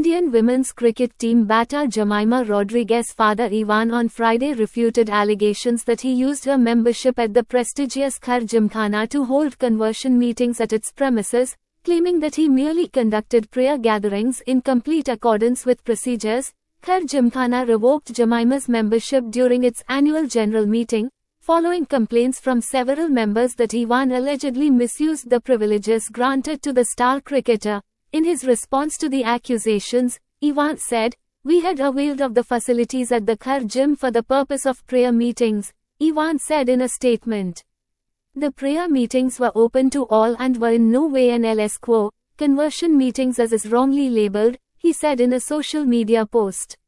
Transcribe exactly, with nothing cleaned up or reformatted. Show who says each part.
Speaker 1: Indian women's cricket team batter Jemimah Rodriguez's father Ivan on Friday refuted allegations that he used her membership at the prestigious Khar Gymkhana to hold conversion meetings at its premises, claiming that he merely conducted prayer gatherings in complete accordance with procedures. Khar Gymkhana revoked Jemimah's membership during its annual general meeting, following complaints from several members that Ivan allegedly misused the privileges granted to the star cricketer. In his response to the accusations, Ivan said, "We had availed of the facilities at the Khar Gym for the purpose of prayer meetings," Ivan said in a statement. The prayer meetings were open to all and were in no way an status quo conversion meetings as is wrongly labeled, he said in a social media post.